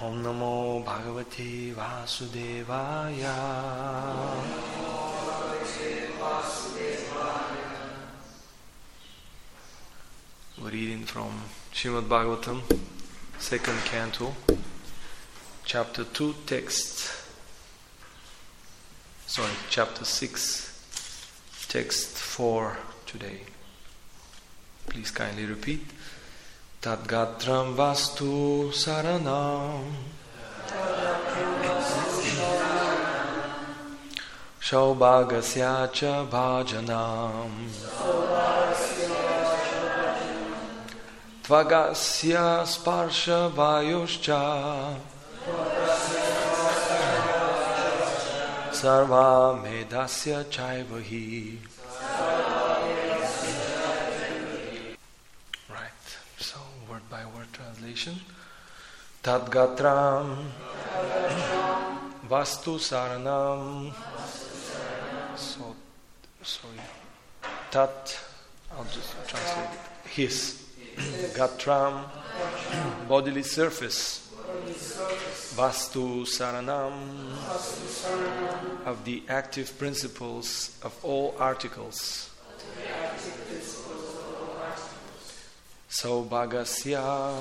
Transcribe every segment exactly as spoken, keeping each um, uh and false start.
Om Namo Bhagavate Vasudevaya. We're reading from Srimad Bhagavatam, second canto, chapter two, text, sorry, chapter six, text four today. Please kindly repeat. Tadgatram vastu saranam Shaubhagasya cha bhajanam Tvagasya sparsha vayuscha Sarva medasya chaivahi. Translation. Tadgatram Vastu Saranam. So, sorry. Tat, I'll just translate it. His. Gatram, bodily surface. Vastu Saranam, of the active principles of all articles. Saubhagasya,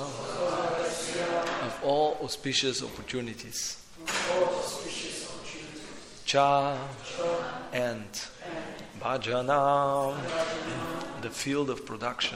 of all auspicious opportunities. Cha, and Bhajanam, the field of production.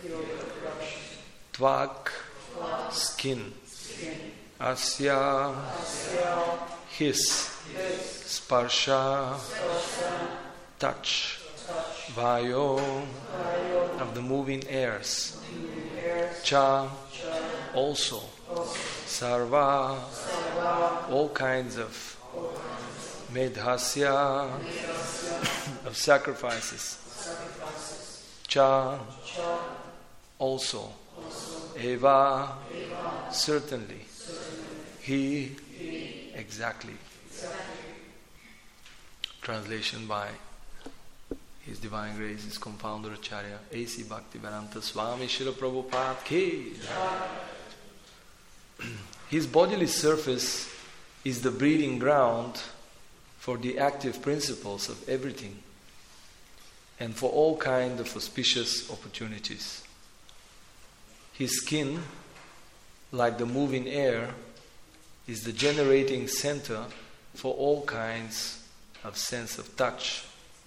Tvak, skin. Asya, his. Sparsha, touch. Vayo, of the moving airs. Cha, also. Sarva, all kinds of. Medhasya, of sacrifices. Cha, also. Eva, certainly. He, exactly. Translation by His Divine Grace, His Confounder Acharya, A C Bhaktivedanta Swami Srila Prabhupada Ki. His bodily surface is the breeding ground for the active principles of everything and for all kinds of auspicious opportunities. His skin, like the moving air, is the generating center for all kinds of sense of touch,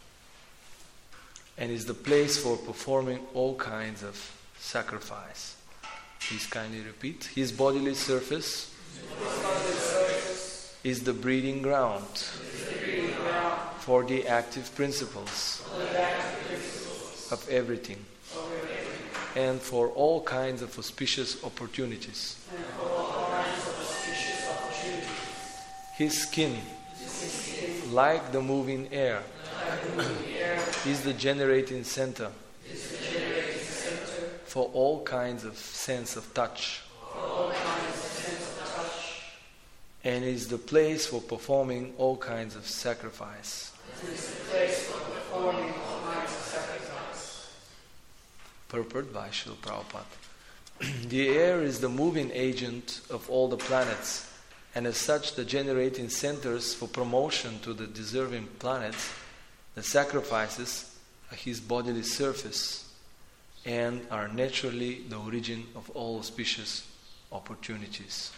and is the place for performing all kinds of sacrifice. Please kindly repeat. His bodily surface, His bodily surface is the breeding ground, the breeding ground for the active principles, the active principles of, everything, of everything, and for all kinds of auspicious opportunities. And for all kinds of auspicious opportunities. His skin, His skin like the moving air, is the generating center, the generating center for all kinds of sense of touch, of sense of touch, and is the place for performing all kinds of sacrifice. Is the place for performing all kinds of sacrifice. Purport by Srila Prabhupada. The air is the moving agent of all the planets, and as such the generating centers for promotion to the deserving planets. The sacrifices are his bodily surface and are naturally the origin of all auspicious opportunities.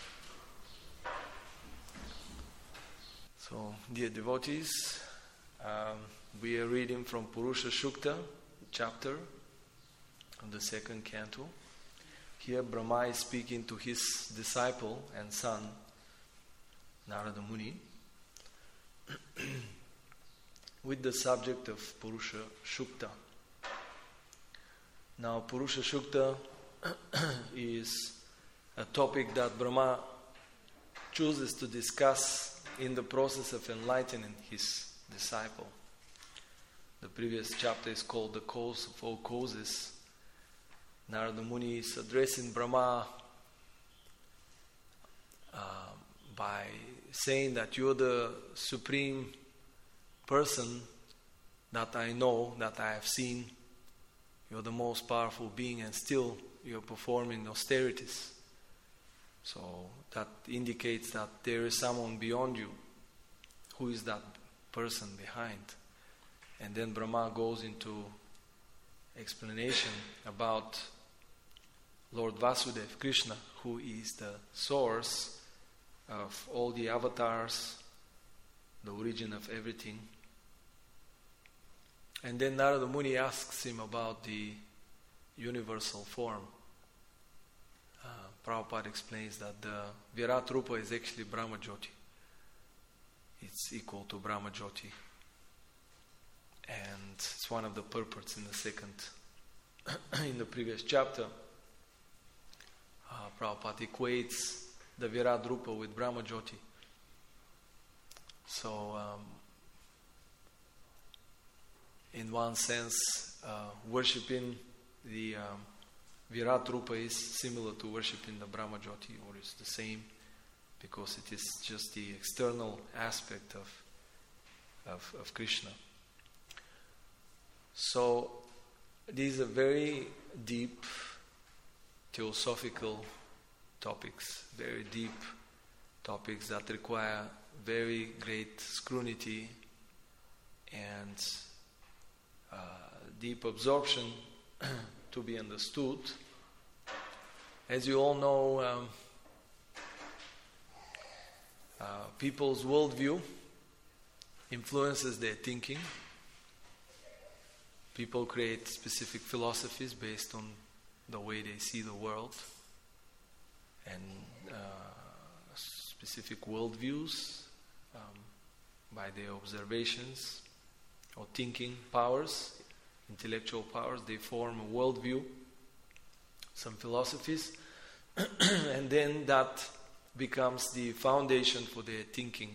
So, dear devotees, um, we are reading from Purusha Sukta chapter of the second canto. Here Brahma is speaking to his disciple and son, Narada Muni, with the subject of Purusha Sukta. Now, Purusha Sukta is a topic that Brahma chooses to discuss in the process of enlightening his disciple. The previous chapter is called The Cause of All Causes. Narada Muni is addressing Brahma uh, by saying that you're the supreme person that I know, that I have seen. You're the most powerful being, and still you're performing austerities. So that indicates that there is someone beyond you. Who is that person behind? And then Brahma goes into explanation about Lord Vasudeva, Krishna, who is the source of all the avatars, the origin of everything. And then Narada Muni asks him about the universal form. Uh, Prabhupada explains that the Virat Rupa is actually Brahma Jyoti. It's equal to Brahma Jyoti. And it's one of the purports in the second, in the previous chapter. Uh, Prabhupada equates the Virat Rupa with Brahma Jyoti. So, um, in one sense, uh, worshipping the um, Virat Rupa is similar to worshipping the Brahma Jyoti, or it's the same, because it is just the external aspect of, of, of Krishna. So, these are very deep theosophical topics, very deep topics that require very great scrutiny and uh, deep absorption to be understood. As you all know, um, uh, people's worldview influences their thinking. People create specific philosophies based on the way they see the world, and uh, specific worldviews um, by their observations or thinking powers, intellectual powers. They form a worldview, some philosophies, and then that becomes the foundation for their thinking,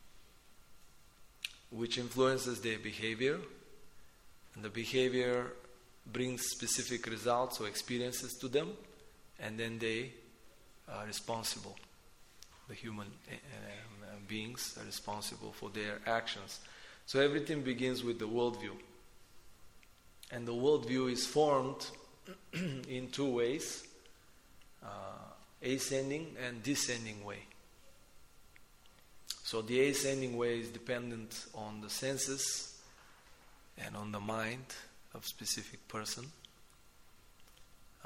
which influences their behavior. And the behavior brings specific results or experiences to them, and then they are responsible. The human uh, uh, beings are responsible for their actions. So everything begins with the worldview. And the worldview is formed in two ways, uh, ascending and descending way. So the ascending way is dependent on the senses and on the mind of specific person. Um,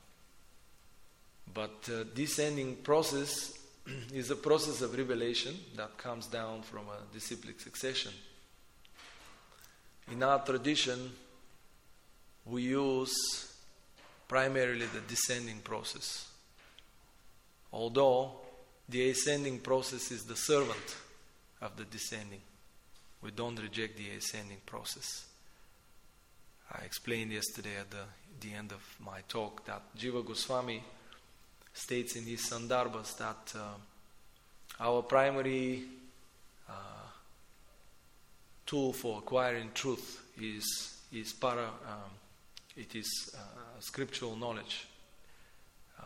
but uh, descending process is a process of revelation that comes down from a disciplic succession. In our tradition, we use primarily the descending process, although the ascending process is the servant of the descending. We don't reject the ascending process. I explained yesterday at the, the end of my talk that Jiva Goswami states in his Sandarbhas that uh, our primary uh, tool for acquiring truth is is para, um, it is uh, scriptural knowledge, uh,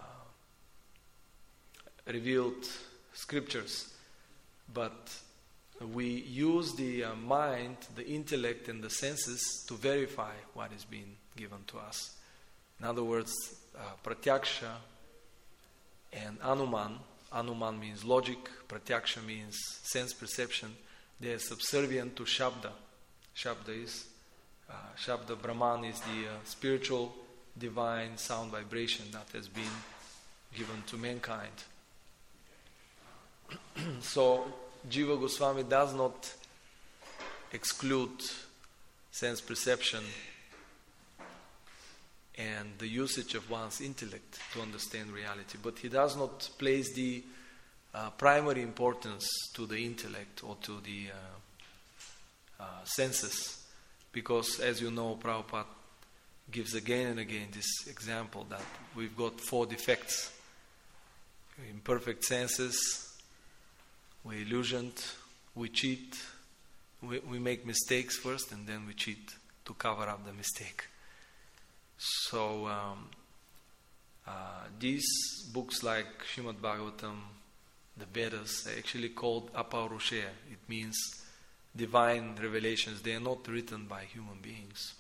revealed scriptures, but we use the uh, mind, the intellect, and the senses to verify what is being given to us. In other words, uh, pratyaksha and anuman. Anuman means logic, pratyaksha means sense perception. They are subservient to shabda. Shabda is, uh, shabda Brahman is the uh, spiritual, divine sound vibration that has been given to mankind. So, Jiva Goswami does not exclude sense perception and the usage of one's intellect to understand reality, but he does not place the uh, primary importance to the intellect or to the uh, uh, senses, because, as you know, Prabhupada gives again and again this example that we've got four defects: imperfect senses, we're illusioned, we cheat, we, we make mistakes first and then we cheat to cover up the mistake. So um, uh, these books like Srimad Bhagavatam, the Vedas, are actually called Aparusheya. It means divine revelations. They are not written by human beings.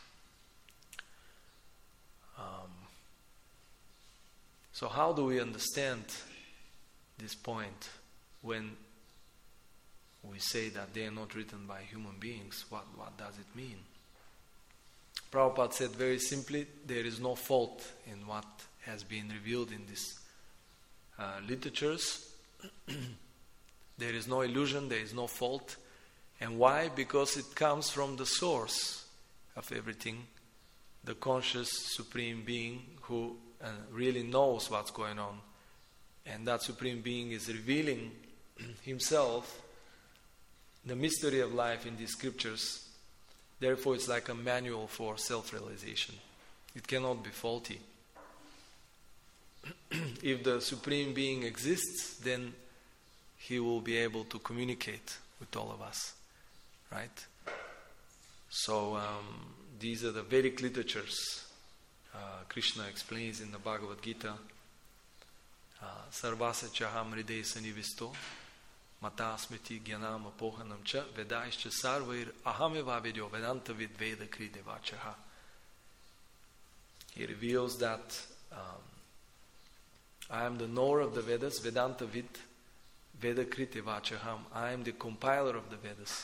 Um, so how do we understand this point when we say that they are not written by human beings. What, what does it mean? Prabhupada said very simply, there is no fault in what has been revealed in these uh, literatures. There is no illusion, there is no fault. And why? Because it comes from the source of everything, the conscious Supreme Being who uh, really knows what's going on. And that Supreme Being is revealing Himself, the mystery of life in these scriptures. Therefore, it's like a manual for self-realization. It cannot be faulty. If the Supreme Being exists, then He will be able to communicate with all of us. Right? So, um, these are the Vedic literatures. Uh, Krishna explains in the Bhagavad Gita, Sarvasa chaham hridaya sanivisto mata smriti gyanam apohanam cha vedaischa sarvair ahameva vidyo vedanta vid veda kride vachaha. He reveals that um, I am the knower of the Vedas, Vedanta vid veda krite vachaham. I am the compiler of the Vedas.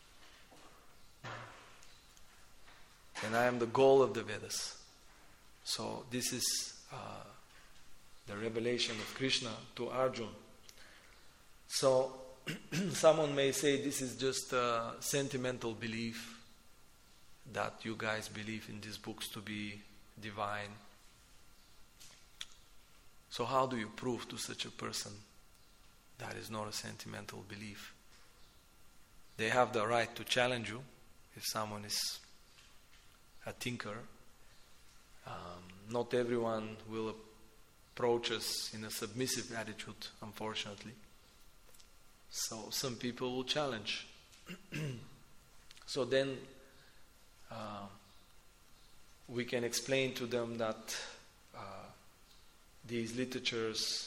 And I am the goal of the Vedas. So this is uh, the revelation of Krishna to Arjuna. So someone may say this is just a sentimental belief that you guys believe in these books to be divine. So how do you prove to such a person that is not a sentimental belief? They have the right to challenge you if someone is a thinker. Um, not everyone will approach us in a submissive attitude, unfortunately. So some people will challenge. So then uh, we can explain to them that uh, these literatures,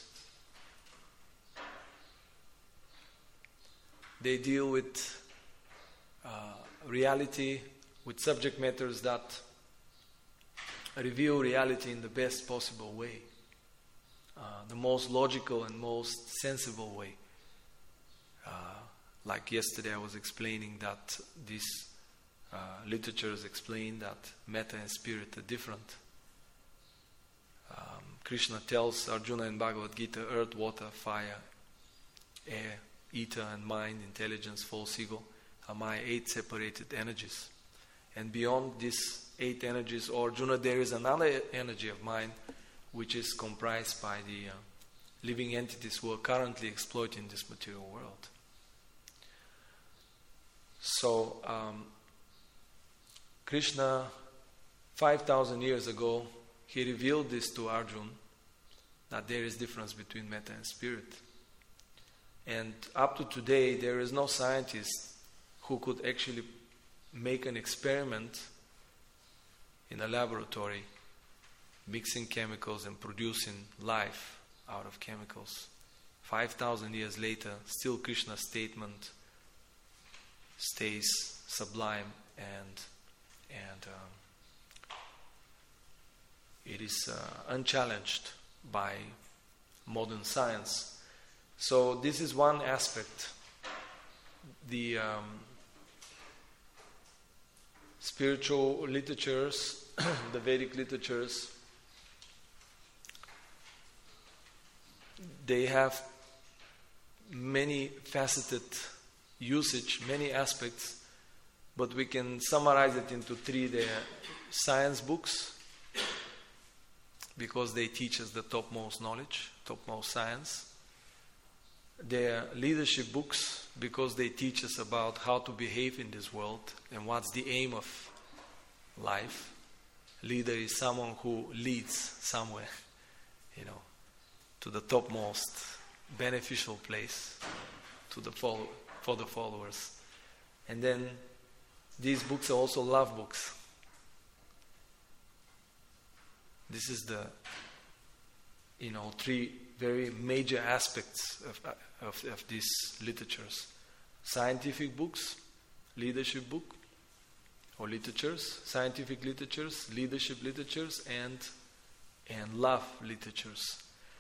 they deal with uh, reality, with subject matters that reveal reality in the best possible way, uh, the most logical and most sensible way. Uh, like yesterday I was explaining that these uh, literatures explain that matter and spirit are different. Um, Krishna tells Arjuna in Bhagavad Gita, earth, water, fire, air, ether and mind, intelligence, false ego are my eight separated energies. And beyond these eight energies, or Arjuna, there is another energy of mind which is comprised by the uh, living entities who are currently exploiting this material world. So, um, Krishna, five thousand years ago, he revealed this to Arjuna, that there is difference between matter and spirit. And up to today, there is no scientist who could actually make an experiment in a laboratory, mixing chemicals and producing life out of chemicals. Five thousand years later, still Krishna's statement stays sublime and and um, it is uh, unchallenged by modern science. So this is one aspect. The um, spiritual literatures, the Vedic literatures, they have many faceted usage, many aspects, but we can summarize it into three. They are science books, because they teach us the topmost knowledge, topmost science. They are leadership books, because they teach us about how to behave in this world and what's the aim of life. Leader is someone who leads somewhere, you know, to the topmost beneficial place to the follow, for the followers. And then these books are also love books. This is the, you know, three very major aspects of, of, of these literatures. Scientific books, leadership book, or literatures, scientific literatures, leadership literatures, and and love literatures.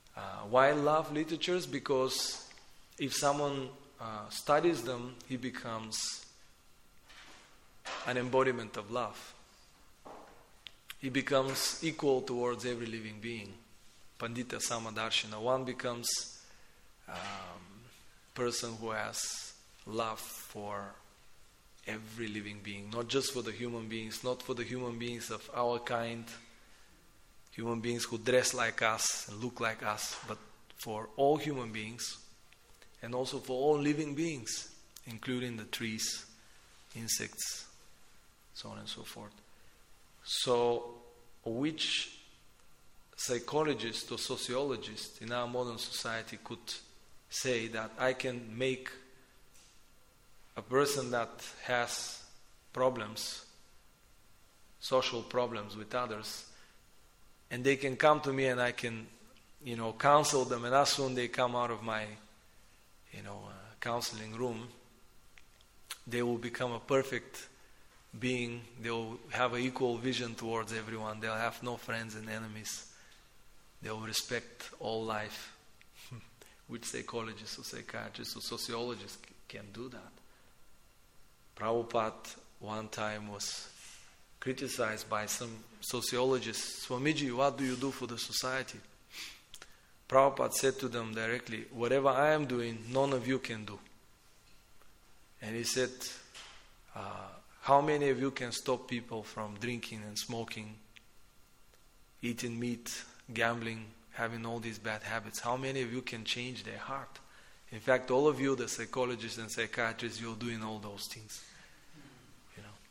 Uh, why love literatures? Because if someone uh, studies them, he becomes an embodiment of love. He becomes equal towards every living being. Pandita Samadarshana. One becomes a um, person who has love for every living being, not just for the human beings, not for the human beings of our kind, human beings who dress like us and look like us, but for all human beings, and also for all living beings, including the trees, insects, so on and so forth. So, which psychologist or sociologist in our modern society could say that I can make a person that has problems, social problems with others, and they can come to me and I can, you know, counsel them, and as soon they come out of my, you know, uh, counseling room, they will become a perfect being. They will have an equal vision towards everyone. They'll have no friends and enemies. They will respect all life. Which psychologists or psychiatrists or sociologists c- can do that? Prabhupada one time was criticized by some sociologists. Swamiji, what do you do for the society? Prabhupada said to them directly, whatever I am doing, none of you can do. And he said, uh, how many of you can stop people from drinking and smoking, eating meat, gambling, having all these bad habits? How many of you can change their heart? In fact, all of you, the psychologists and psychiatrists, you're doing all those things. You know.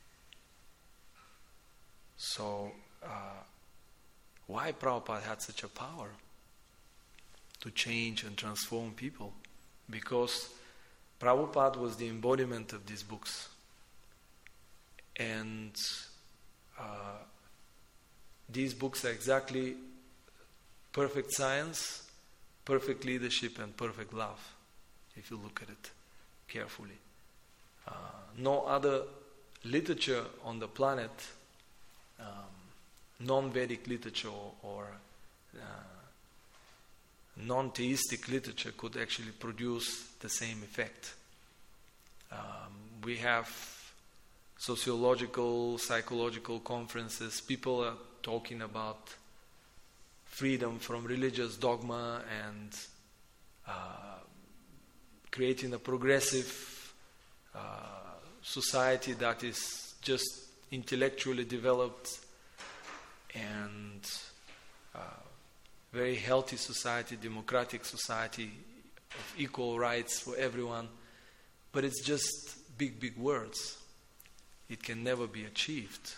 So, uh, why Prabhupada had such a power to change and transform people? Because Prabhupada was the embodiment of these books. And uh, these books are exactly perfect science, perfect leadership, and perfect love, if you look at it carefully. Uh, no other literature on the planet, um, non-Vedic literature or uh, non-theistic literature could actually produce the same effect. Um, we have sociological, psychological conferences. People are talking about freedom from religious dogma and uh, creating a progressive uh, society that is just intellectually developed and uh, very healthy society, democratic society of equal rights for everyone. But it's just big, big words. It can never be achieved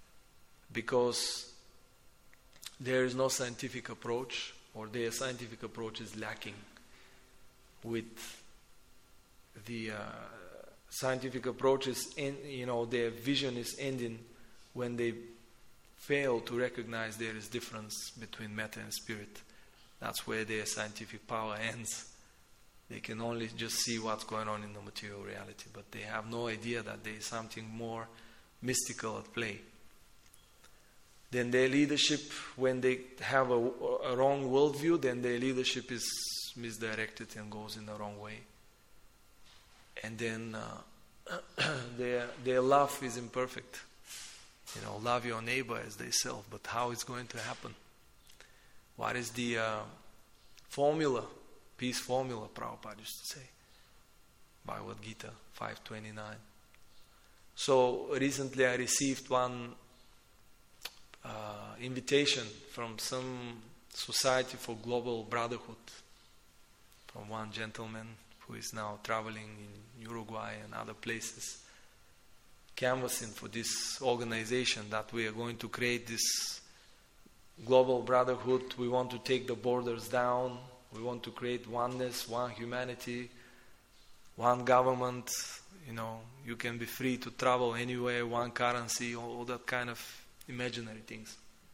because there is no scientific approach, or their scientific approach is lacking. With the uh, scientific approaches, in, you know, their vision is ending when they fail to recognize there is difference between matter and spirit. That's where their scientific power ends. They can only just see what's going on in the material reality, but they have no idea that there is something more mystical at play. Then their leadership, when they have a, a wrong worldview, then their leadership is misdirected and goes in the wrong way. And then uh, their their love is imperfect. You know, love your neighbor as thyself. But how it's going to happen? What is the uh, formula? Peace formula, Prabhupada used to say. Bhagavad Gita five twenty-nine. So recently I received one uh, invitation from some Society for Global Brotherhood, from one gentleman who is now traveling in Uruguay and other places, canvassing for this organization that we are going to create this global brotherhood. We want to take the borders down. We want to create oneness, one humanity, one government. You know, you can be free to travel anywhere, one currency, all, all that kind of imaginary things.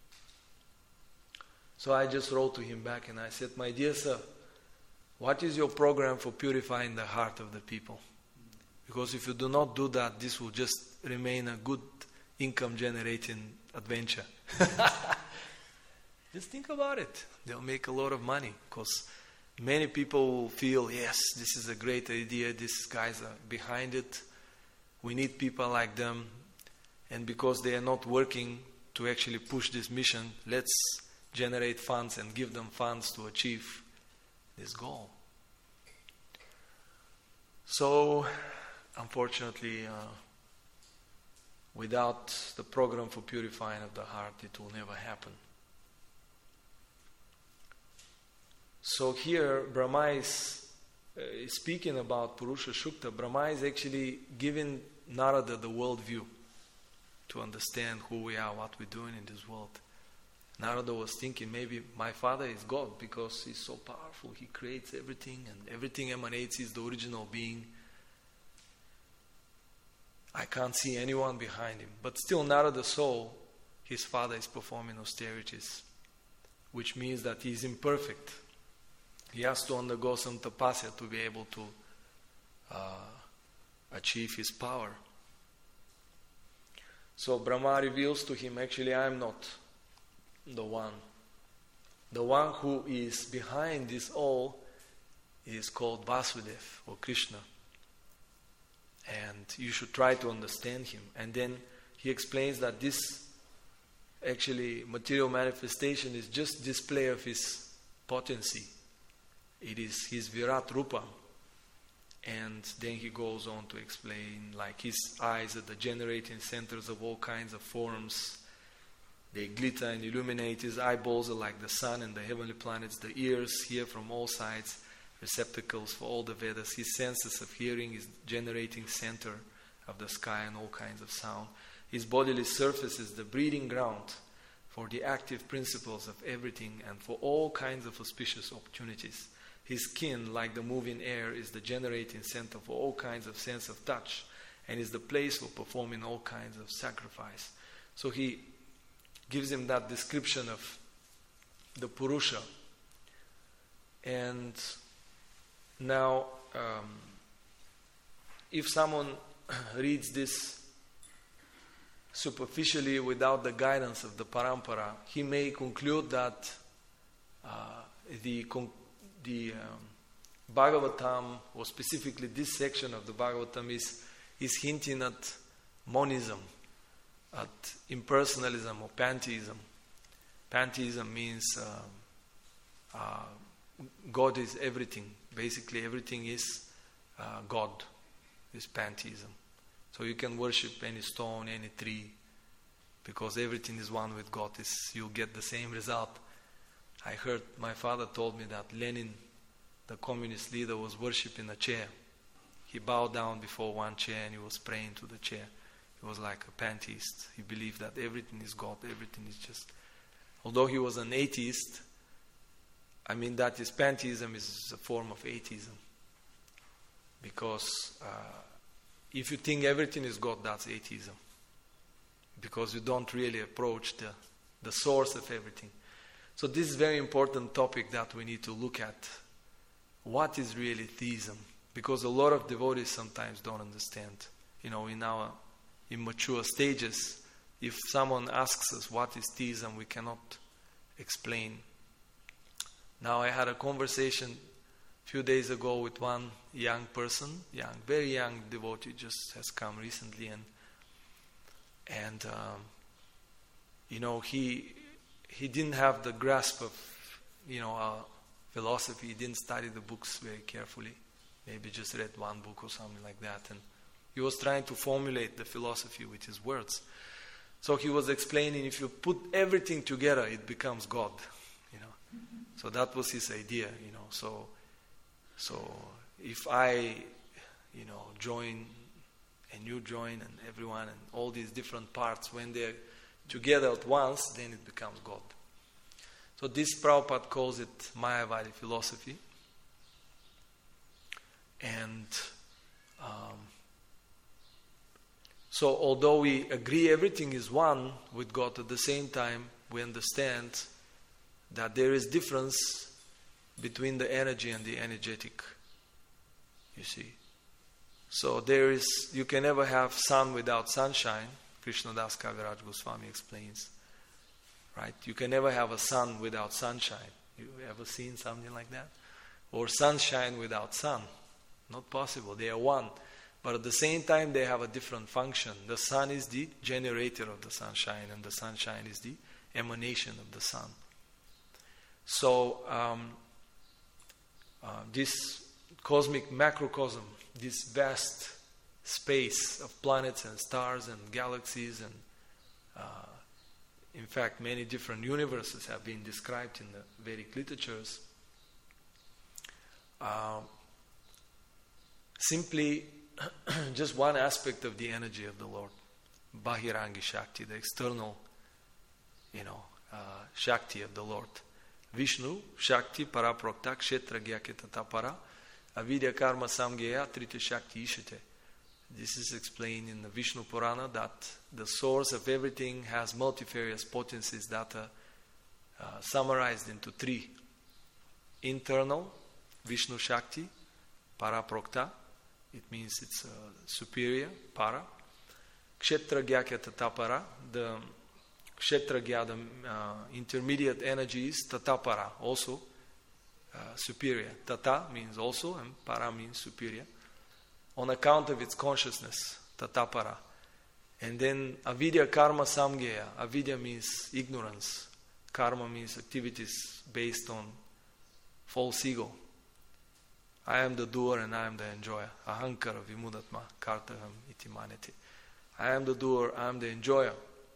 So I just wrote to him back and I said, my dear sir, what is your program for purifying the heart of the people? Because if you do not do that, this will just remain a good income generating adventure. Just think about it. They'll make a lot of money because many people will feel, yes, this is a great idea. These guys are behind it. We need people like them. And because they are not working to actually push this mission, let's generate funds and give them funds to achieve this goal. So, unfortunately, uh, without the program for purifying of the heart, it will never happen. So here, Brahma is, uh, is speaking about Purusha Shukta. Brahma is actually giving Narada the world view to understand who we are, what we're doing in this world. Narada was thinking, maybe my father is God because he's so powerful. He creates everything and everything emanates. He's the original being. I can't see anyone behind him. But still Narada saw his father is performing austerities, which means that he is imperfect. He has to undergo some tapasya to be able to uh, achieve his power. So Brahma reveals to him, actually I am not the one. The one who is behind this all is called Vasudeva or Krishna. And you should try to understand him. And then he explains that this actually material manifestation is just display of his potency. It is his Virat Rupa. And then he goes on to explain, like his eyes are the generating centers of all kinds of forms. They glitter and illuminate. His eyeballs are like the sun and the heavenly planets. The ears hear from all sides, receptacles for all the Vedas. His senses of hearing is generating center of the sky and all kinds of sound. His bodily surface is the breeding ground for the active principles of everything and for all kinds of auspicious opportunities. His skin, like the moving air, is the generating center for all kinds of sense of touch and is the place for performing all kinds of sacrifice. So he gives him that description of the Purusha. And now, um, if someone reads this superficially without the guidance of the Parampara, he may conclude that uh, the con- the um, Bhagavatam, or specifically this section of the Bhagavatam, is, is hinting at monism, at impersonalism or pantheism. Pantheism means uh, uh, God is everything. Basically, everything is uh, God, is pantheism. So you can worship any stone, any tree, because everything is one with God. It's, you'll get the same result. I heard, my father told me that Lenin, the communist leader, was worshipping a chair. He bowed down before one chair and he was praying to the chair. He was like a pantheist. He believed that everything is God, everything is just... Although he was an atheist, I mean that is pantheism is a form of atheism. Because uh, if you think everything is God, that's atheism. Because you don't really approach the, the source of everything. So this is a very important topic that we need to look at. What is really theism? Because a lot of devotees sometimes don't understand. You know, in our immature stages, if someone asks us what is theism, we cannot explain. Now I had a conversation a few days ago with one young person, young, very young devotee, just has come recently, and and um, you know he he didn't have the grasp of you know our philosophy. He didn't study the books very carefully. Maybe just read one book or something like that, and he was trying to formulate the philosophy with his words. So he was explaining, if you put everything together, it becomes God. You know, mm-hmm. So that was his idea. You know, so so if I, you know, join and you join and everyone and all these different parts, when they're together at once, then it becomes God. So this Prabhupada calls it Mayavadi philosophy. And um, so although we agree everything is one with God, at the same time we understand that there is difference between the energy and the energetic, you see. So there is, you can never have sun without sunshine, Krishnadas Kaviraj Goswami explains, right? You can never have a sun without sunshine. You ever seen something like that? Or sunshine without sun? Not possible. They are one. But at the same time, they have a different function. The sun is the generator of the sunshine, and the sunshine is the emanation of the sun. So, um, uh, this cosmic macrocosm, this vast space of planets and stars and galaxies, and uh, in fact, many different universes have been described in the Vedic literatures. Uh, simply, just one aspect of the energy of the Lord, Bahirangi Shakti, the external, you know, uh, Shakti of the Lord. Vishnu, Shakti, Paraprokta, Kshetra, Gyaketa, Para, Avidya, Karma, Samgaya, Trita, Shakti, Ishite. This is explained in the Vishnu Purana that the source of everything has multifarious potencies that are uh, summarized into three. Internal, Vishnu Shakti, Paraprokta, it means it's uh, superior, Para. Kshetra Gyakya Tatapara, the Kshetra Gya, the uh, intermediate energy is Tatapara, also uh, superior. Tata means also, and Para means superior. On account of its consciousness, Tatapara. And then Avidya Karma Samgaya. Avidya means ignorance. Karma means activities based on false ego. I am the doer and I am the enjoyer. Ahankara vimudatma kartaham iti maneti. I am the doer, I am the enjoyer.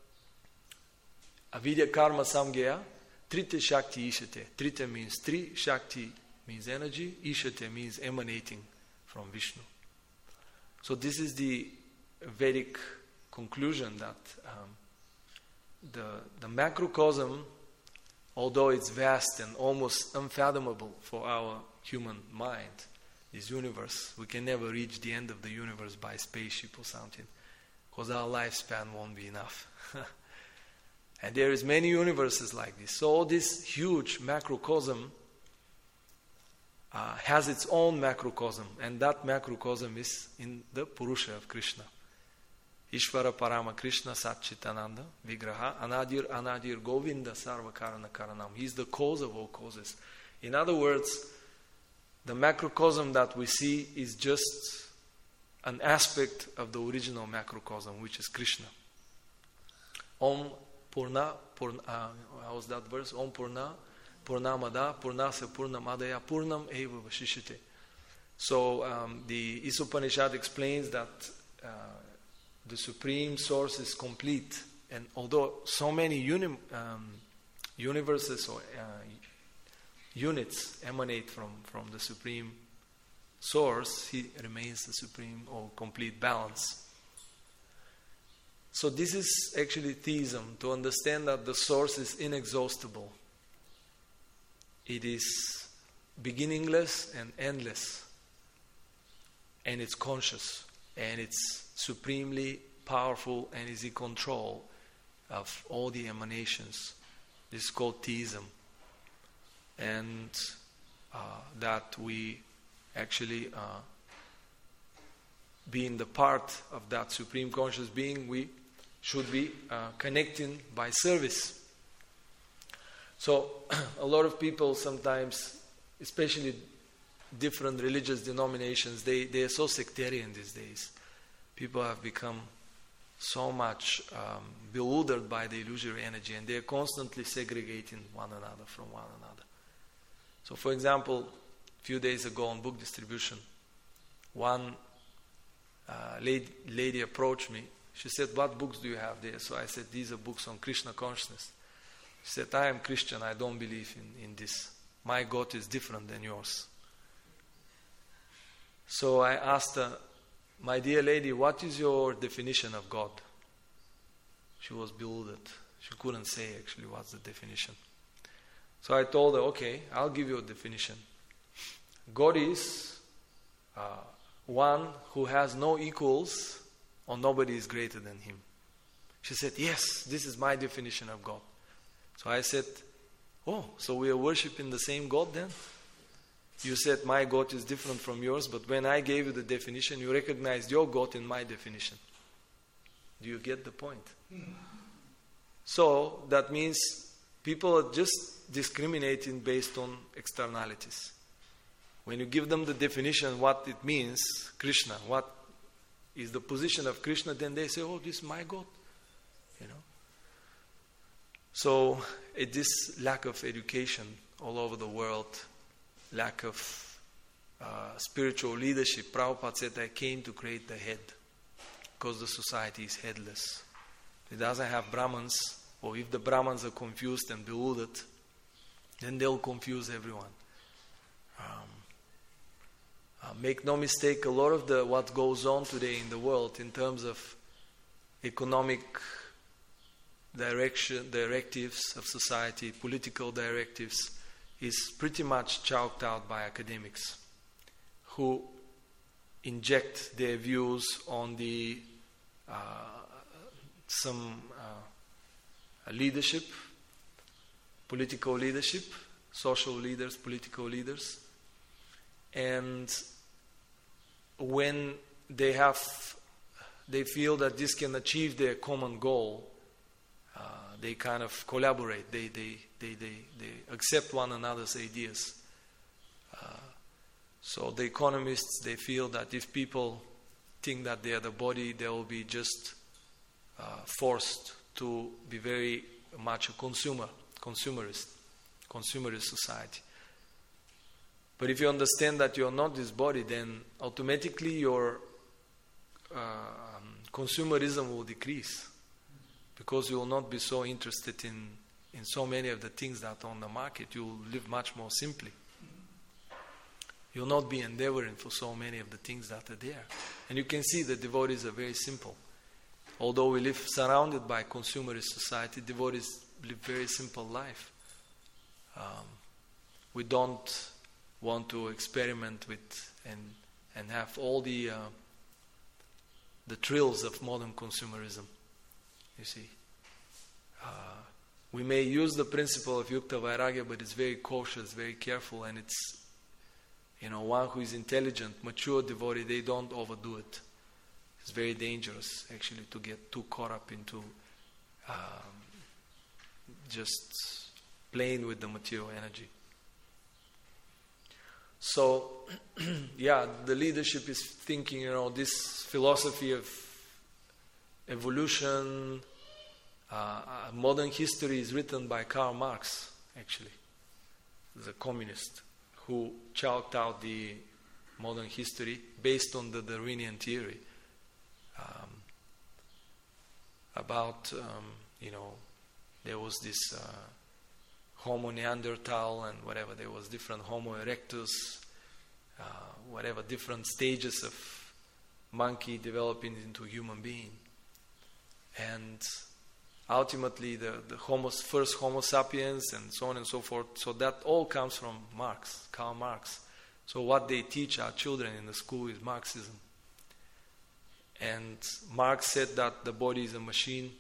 Avidya Karma Samgaya, Trita Shakti Ishate. Trita means three, Shakti means energy, Ishate means emanating from Vishnu. So this is the Vedic conclusion that um, the, the macrocosm, although it's vast and almost unfathomable for our human mind, this universe, we can never reach the end of the universe by spaceship or something, because our lifespan won't be enough. And there is many universes like this. So all this huge macrocosm uh, has its own macrocosm, and that macrocosm is in the Purusha of Krishna. Ishvara Parama Krishna Satchitananda Vigraha Anadir Anadir Govinda Sarva Karana Karanam. He is the cause of all causes. In other words, the macrocosm that we see is just an aspect of the original macrocosm, which is Krishna. Om Purna, Purna uh, how was that verse? Om Purna, Purnamada, Purnasya Purnamadaya, Purnam Eva Vashishite. So um, the Isopanishad explains that uh, the Supreme Source is complete. And although so many uni- um, universes or uh, units emanate from, from the Supreme Source, He remains the Supreme or complete balance. So this is actually theism, to understand that the Source is inexhaustible. It is beginningless and endless. And it's conscious. And it's supremely powerful and is in control of all the emanations. This is called theism. And uh, that we actually, uh, being the part of that Supreme Conscious Being, we should be uh, connecting by service. So a lot of people sometimes, especially different religious denominations, they, they are so sectarian these days. People have become so much um, bewildered by the illusory energy, and they are constantly segregating one another from one another. So for example, a few days ago on book distribution, one uh, lady, lady approached me. She said, "What books do you have there?" So I said, "These are books on Krishna consciousness." She said, "I am Christian, I don't believe in, in this. My God is different than yours." So I asked her, "My dear lady, what is your definition of God?" She was bewildered. She couldn't say actually what's the definition. So I told her, "Okay, I'll give you a definition. God is uh, one who has no equals, or nobody is greater than Him." She said, "Yes, this is my definition of God." So I said, "Oh, so we are worshipping the same God then? You said my God is different from yours, but when I gave you the definition, you recognized your God in my definition. Do you get the point?" Mm. So that means People are just discriminating based on externalities. When you give them the definition, what it means, Krishna, what is the position of Krishna, then they say, oh, this is my God. You know. So, it is lack of education all over the world, lack of uh, spiritual leadership. Prabhupada said, I came to create the head, because the society is headless. It doesn't have Brahmans, or if the Brahmans are confused and bewildered, then they'll confuse everyone. Um, uh, make no mistake, a lot of the what goes on today in the world in terms of economic direction, directives of society, political directives, is pretty much chalked out by academics who inject their views on the uh, some uh, leadership, political leadership, social leaders, political leaders, and when they have, they feel that this can achieve their common goal, uh, they kind of collaborate. They they they they, they accept one another's ideas. Uh, so the economists, they feel that if people think that they are the body, they will be just uh, forced to be very much a consumer, consumerist, consumerist society. But if you understand that you are not this body, then automatically your uh, um, consumerism will decrease, because you will not be so interested in, in so many of the things that are on the market. You will live much more simply. You will not be endeavoring for so many of the things that are there. And you can see the devotees are very simple. Although we live surrounded by consumerist society, devotees live very simple life. Um, we don't want to experiment with and and have all the uh, the thrills of modern consumerism. You see, uh, we may use the principle of Yukta Vairagya, but it's very cautious, very careful, and it's, you know, one who is intelligent, mature devotee, they don't overdo it. It's very dangerous, actually, to get too caught up into um, just playing with the material energy. So, yeah, the leadership is thinking, you know, this philosophy of evolution, uh, uh, modern history is written by Karl Marx, actually, the communist, who chalked out the modern history based on the Darwinian theory um, about, um, you know, there was this uh, Homo Neanderthal and whatever, there was different Homo erectus, uh, whatever, different stages of monkey developing into human being. And ultimately the, the homo, first Homo sapiens and so on and so forth. So that all comes from Marx, Karl Marx. So what they teach our children in the school is Marxism. And Marx said that the body is a machine.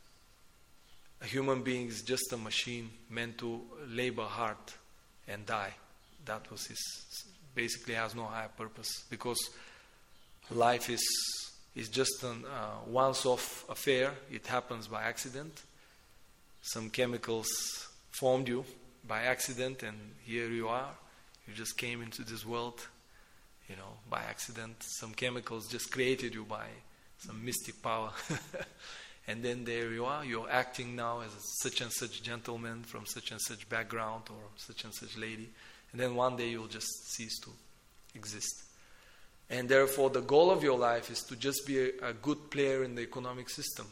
A human being is just a machine meant to labor hard and die. That was his, basically has no higher purpose, because life is is just a uh, once-off affair. It happens by accident. Some chemicals formed you by accident, and here you are. You just came into this world, you know, by accident. Some chemicals just created you by some mystic power. And then there you are, you're acting now as a such and such gentleman from such and such background, or such and such lady. And then one day you'll just cease to exist. And therefore the goal of your life is to just be a, a good player in the economic system,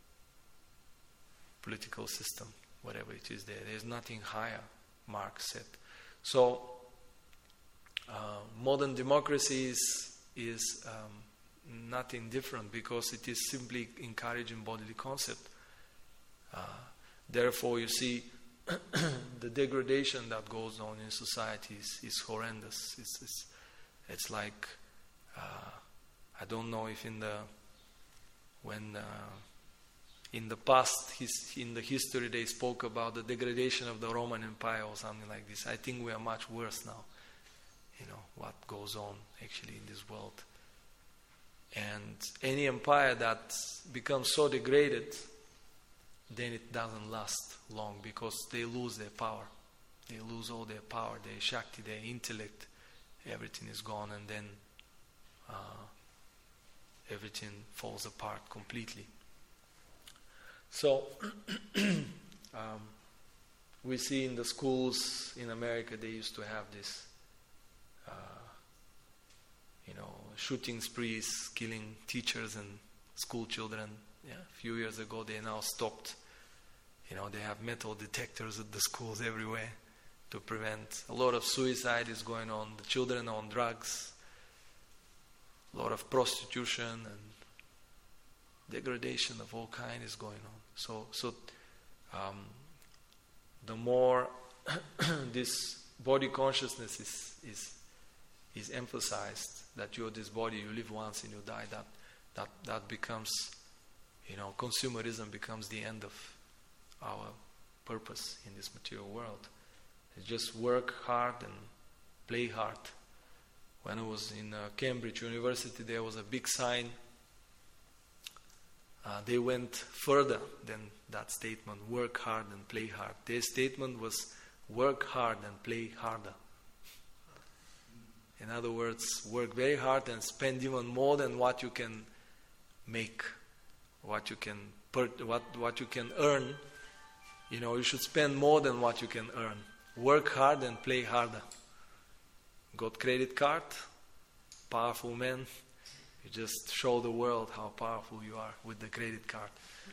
political system, whatever it is there. There's nothing higher, Marx said. So uh, modern democracy is, is um, nothing different, because it is simply encouraging bodily concept. Uh, therefore, you see, the degradation that goes on in society is, is horrendous. It's, it's, it's like, uh, I don't know if in the, when uh, in the past, his, in the history they spoke about the degradation of the Roman Empire or something like this. I think we are much worse now, you know, what goes on actually in this world. And any empire that becomes so degraded then it doesn't last long because they lose their power. They lose all their power, their Shakti, their intellect. Everything is gone, and then uh, everything falls apart completely. So, um, we see in the schools in America, they used to have this, uh, you know, shooting sprees, killing teachers and school children. Yeah, a few years ago, they now stopped. You know, they have metal detectors at the schools everywhere to prevent. A lot of suicide is going on. The children are on drugs. A lot of prostitution and degradation of all kind is going on. So, so um, the more this body consciousness is is is emphasized, that you're this body, you live once and you die, that that that becomes, you know, consumerism becomes the end of our purpose in this material world. It's just work hard and play hard. When I was in uh, Cambridge University, there was a big sign. Uh, they went further than that statement, work hard and play hard. Their statement was work hard and play harder. In other words, work very hard and spend even more than what you can make, what you can per- what what you can earn. You know, you should spend more than what you can earn. Work hard and play harder. Got credit card, powerful man. You just show the world how powerful you are with the credit card.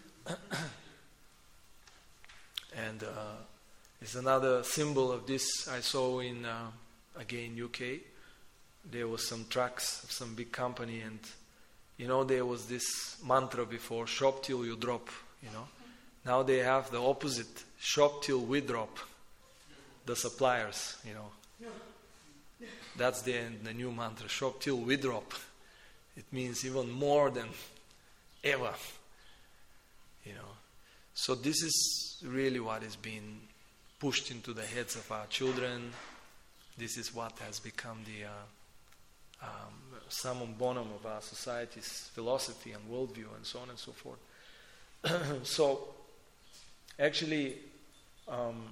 And uh, it's another symbol of this I saw in, uh, again, U K. There was some trucks of some big company, and, you know, there was this mantra before, shop till you drop, you know. Now they have the opposite, shop till we drop, the suppliers, you know. That's the, the new mantra, shop till we drop. It means even more than ever, you know. So this is really what is being pushed into the heads of our children. This is what has become the uh, um, summum bonum of our society's philosophy and worldview and so on and so forth. So, actually, um,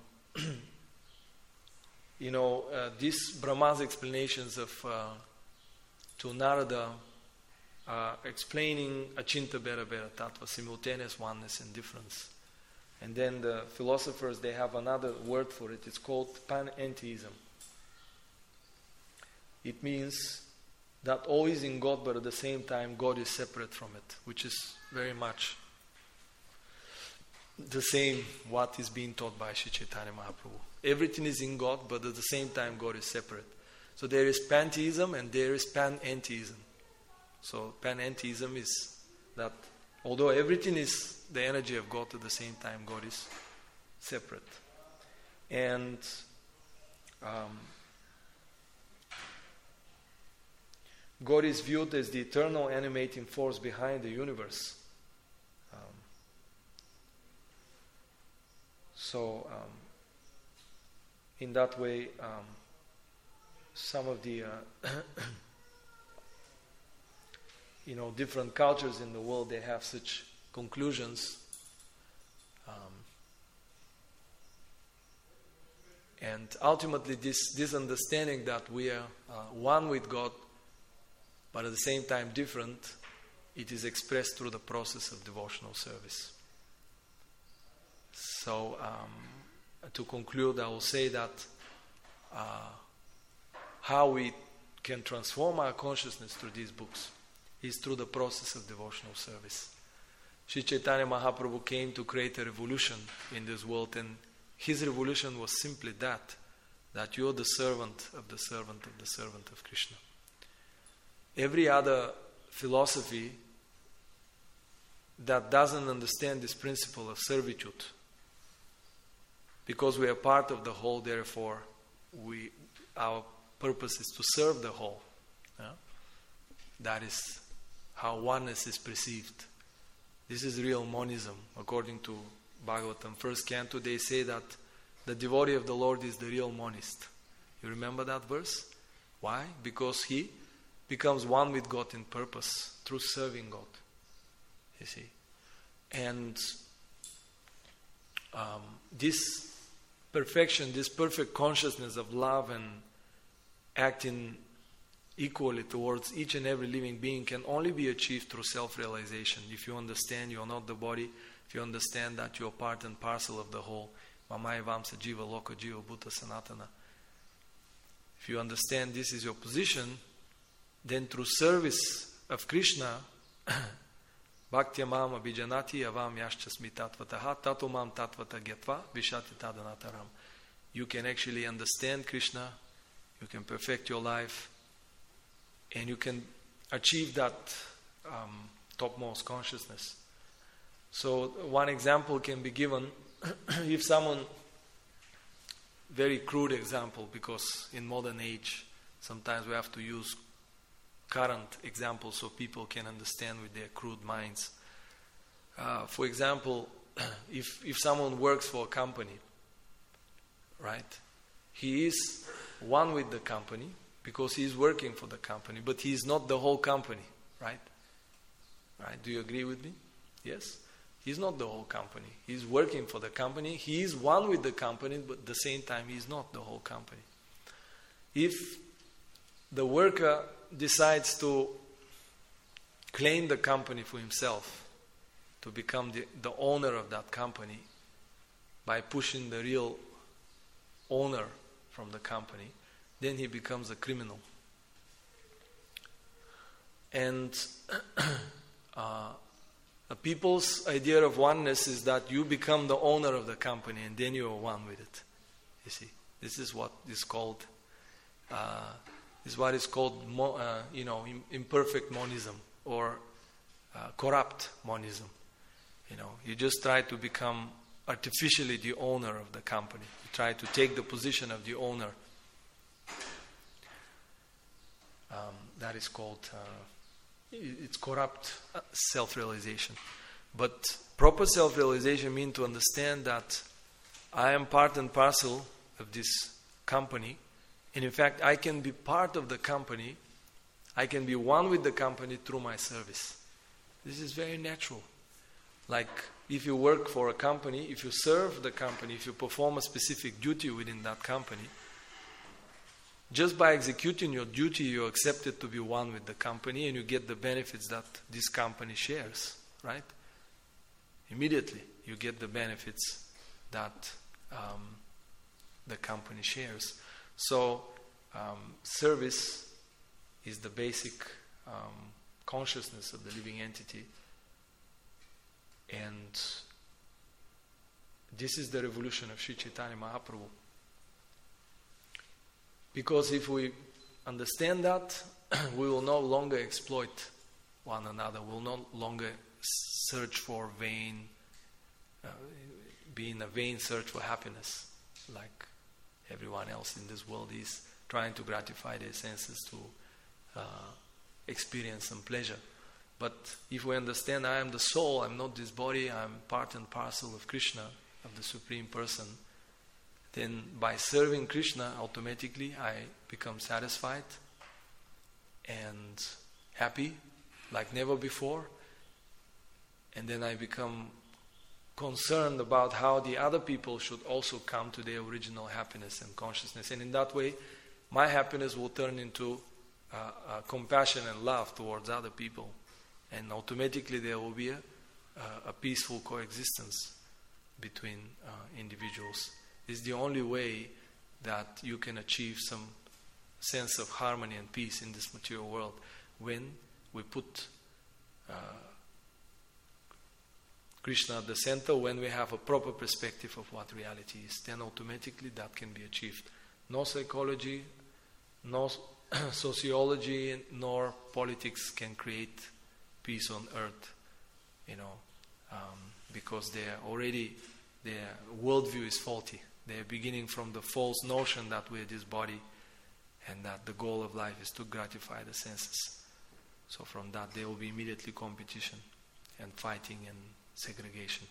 you know, uh, these Brahma's explanations of uh, to Narada uh, explaining Achinta Bheda Bheda Tattva, simultaneous oneness and difference. And then the philosophers, they have another word for it. It's called panentheism. It means that all is in God, but at the same time God is separate from it, which is very much the same what is being taught by Sri Chaitanya Mahaprabhu. Everything is in God, but at the same time God is separate. So there is pantheism and there is panentheism. So panentheism is that although everything is the energy of God, at the same time God is separate. And um, God is viewed as the eternal animating force behind the universe. Um, so, um, in that way, um, some of the, uh, you know, different cultures in the world, they have such conclusions. Um, and ultimately, this, this understanding that we are uh, one with God, but at the same time different, it is expressed through the process of devotional service. So, um, to conclude, I will say that uh, how we can transform our consciousness through these books is through the process of devotional service. Sri Chaitanya Mahaprabhu came to create a revolution in this world, and his revolution was simply that, that you're the servant of the servant of the servant of Krishna. Every other philosophy that doesn't understand this principle of servitude, because we are part of the whole, therefore we our purpose is to serve the whole. Yeah? That is how oneness is perceived. This is real monism. According to Bhagavatam, first canto, they say that the devotee of the Lord is the real monist. You remember that verse? Why? Because he becomes one with God in purpose through serving God. You see? And um, this perfection, this perfect consciousness of love and acting equally towards each and every living being can only be achieved through self-realization. If you understand you are not the body, if you understand that you are part and parcel of the whole, Mamaya Vamsa Jiva Loka Jiva Bhuta Sanatana. If you understand this is your position, then through service of Krishna, Bhaktya Mam Abhijanati Avam Yashchasmi Tatvataha Tato Mam Tatvata Gyatva Vishati Tadanataram. You can actually understand Krishna, you can perfect your life, and you can achieve that um, topmost consciousness. So one example can be given if someone, very crude example, because in modern age sometimes we have to use current examples so people can understand with their crude minds. Uh, for example, if if someone works for a company, right, he is one with the company because he is working for the company, but he is not the whole company, right? Right? Do you agree with me? Yes? He's not the whole company. He's working for the company. He is one with the company, but at the same time he is not the whole company. If the worker decides to claim the company for himself, to become the, the owner of that company by pushing the real owner from the company, then he becomes a criminal. And uh, a people's idea of oneness is that you become the owner of the company and then you are one with it. You see, this is what is called, uh, is what is called, mo- uh, you know, im- imperfect monism or uh, corrupt monism. You know, you just try to become artificially the owner of the company. You try to take the position of the owner. Um, that is called, uh, it's corrupt uh, self-realization. But proper self-realization means to understand that I am part and parcel of this company. And in fact, I can be part of the company. I can be one with the company through my service. This is very natural. Like if you work for a company, if you serve the company, if you perform a specific duty within that company, just by executing your duty, you're accepted to be one with the company and you get the benefits that this company shares, right? Immediately, you get the benefits that um, the company shares. So, um, service is the basic um, consciousness of the living entity. And this is the revolution of Sri Chaitanya Mahaprabhu. Because if we understand that, we will no longer exploit one another. We will no longer search for vain, uh, be in a vain search for happiness, like everyone else in this world is trying to gratify their senses to uh, experience some pleasure. But if we understand I am the soul, I'm not this body, I'm part and parcel of Krishna, of the Supreme Person, then by serving Krishna, automatically I become satisfied and happy like never before. And then I become concerned about how the other people should also come to their original happiness and consciousness. And in that way, my happiness will turn into uh, uh, compassion and love towards other people. And automatically there will be a, uh, a peaceful coexistence between uh, individuals. It's the only way that you can achieve some sense of harmony and peace in this material world, when we put uh, Krishna at the center, when we have a proper perspective of what reality is. Then automatically that can be achieved. No psychology, no sociology, nor politics can create peace on earth, you know, um, because they are already, their worldview is faulty. They are beginning from the false notion that we are this body and that the goal of life is to gratify the senses. So from that there will be immediately competition and fighting and segregation.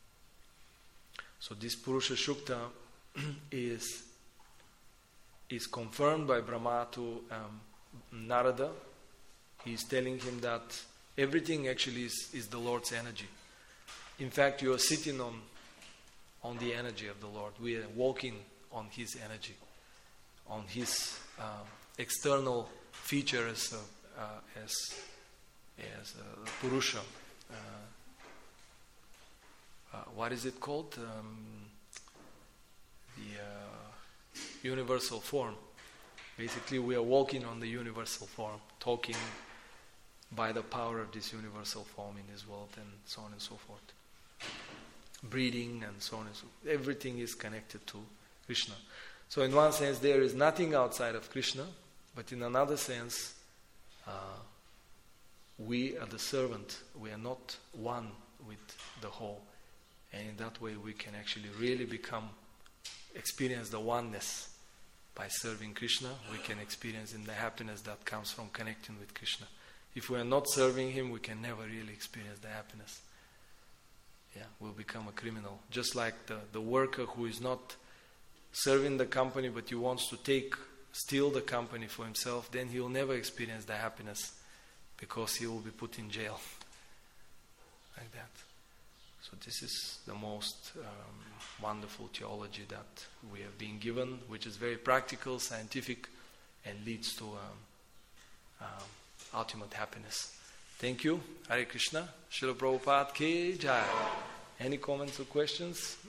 So this Purusha Shukta is is confirmed by Brahma to um, Narada. He is telling him that everything actually is, is the Lord's energy. In fact, you are sitting on on the energy of the Lord. We are walking on His energy, on His uh, external features uh, uh, as as uh, Purusha. Uh, uh, what is it called? Um, the uh, universal form. Basically, we are walking on the universal form, talking by the power of this universal form in this world, and so on and so forth. Breathing and so on and so forth. Everything is connected to Krishna. So in one sense, there is nothing outside of Krishna, but in another sense, uh, we are the servant. We are not one with the whole. And in that way, we can actually really become, experience the oneness. By serving Krishna, we can experience in the happiness that comes from connecting with Krishna. If we are not serving Him, we can never really experience the happiness. Yeah, we'll become a criminal. Just like the, the worker who is not serving the company, but he wants to take, steal the company for himself, then he will never experience the happiness because he will be put in jail. Like that. So this is the most um, wonderful theology that we have been given, which is very practical, scientific, and leads to um, um, ultimate happiness. Thank you. Hare Krishna. Srila Prabhupada ki jai. Any comments or questions?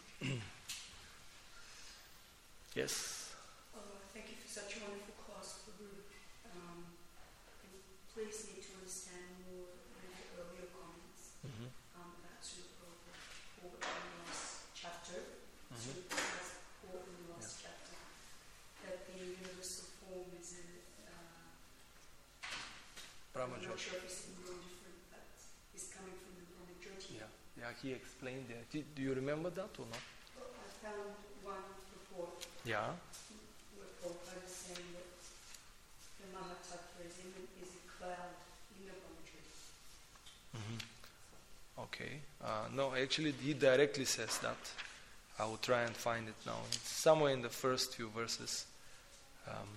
Yes? Uh, thank you for such a wonderful class, Prabhu. Um, and please need to understand more than the earlier comments mm-hmm. um, about Srila Prabhupada in the last chapter. Mm-hmm. Srila Prabhupada's report in the last yeah. chapter. That the universal form is a uh, I'm not sure if it's something wrong different, but it's coming from the Brahmajyoti. Yeah, yeah, he explained that. Did, do you remember that or not? Well, I found one report. Yeah. Where Prabhupada is saying that the Mahatattva is, in, is a cloud in the Brahmajyoti. Mm-hmm. Okay. Uh, no, actually, he directly says that. I will try and find it now. It's somewhere in the first few verses. Um,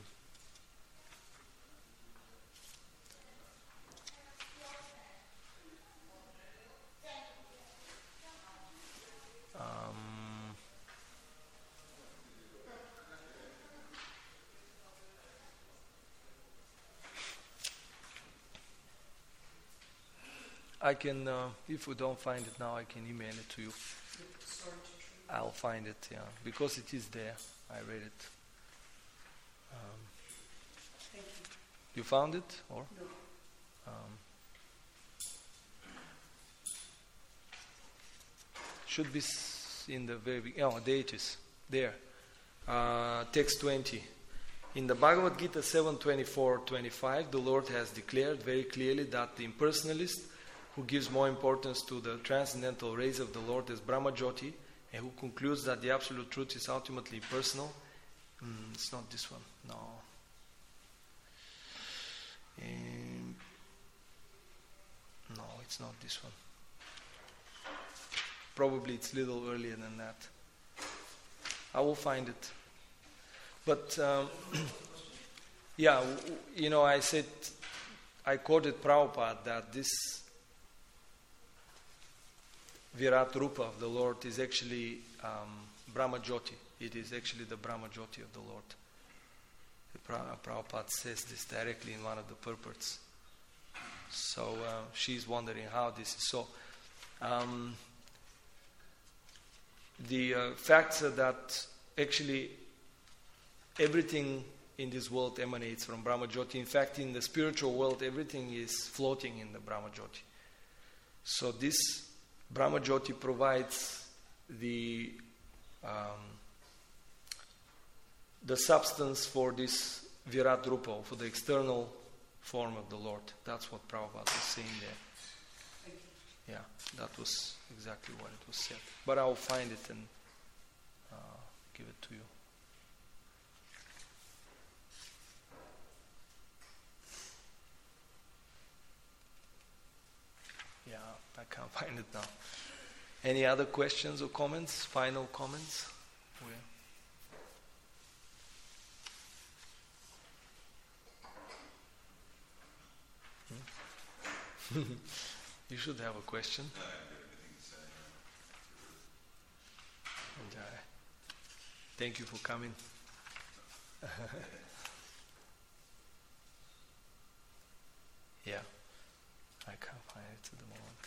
Um, I can, uh, if we don't find it now, I can email it to you. I'll find it, yeah, because it is there. I read it. Um, Thank you. You found it, or? No. Um, should be in the very beginning. Oh, there it is. There. Uh, text twenty. In the Bhagavad Gita seven twenty-four twenty-five, the Lord has declared very clearly that the impersonalist who gives more importance to the transcendental rays of the Lord is Brahmajyoti, and who concludes that the absolute truth is ultimately personal. Mm, it's not this one. No. Um, no, it's not this one. Probably it's a little earlier than that. I will find it. But, um, yeah, w- you know, I said, I quoted Prabhupada that this Virat Rupa of the Lord is actually um, Brahmajyoti. It is actually the Brahmajyoti of the Lord. Pra- Prabhupada says this directly in one of the purports. So uh, she's wondering how this is so. Um, The uh, facts are that actually everything in this world emanates from Brahmajyoti. In fact, in the spiritual world, everything is floating in the Brahmajyoti. So this Brahmajyoti provides the um, the substance for this Virat Rupa, for the external form of the Lord. That's what Prabhupada was saying there. Yeah, that was exactly what it was said. But I'll find it and uh, give it to you. Yeah, I can't find it now. Any other questions or comments? Final comments? Hmm? You should have a question. Thank you for coming. Yeah, I can't find it at the moment.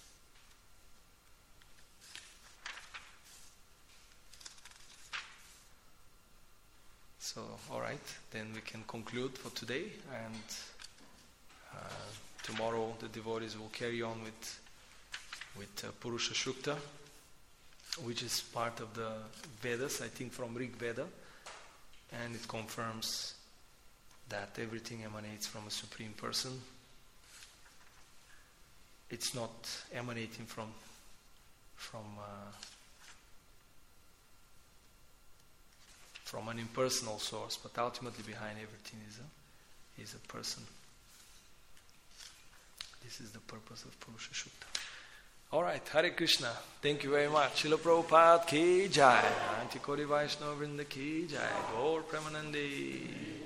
So, all right, then we can conclude for today, and uh, tomorrow the devotees will carry on with with uh, Purusha Sukta, which is part of the Vedas, I think from Rig Veda, and it confirms that everything emanates from a Supreme Person. It's not emanating from from uh, from an impersonal source, but ultimately behind everything is a is a person. This is the purpose of Purusha Sukta. All right, Hare Krishna. Thank you very much. Srila Prabhupada ki jai. Antikori Vaishnava Vrinda ki jai. Gaur Premanande.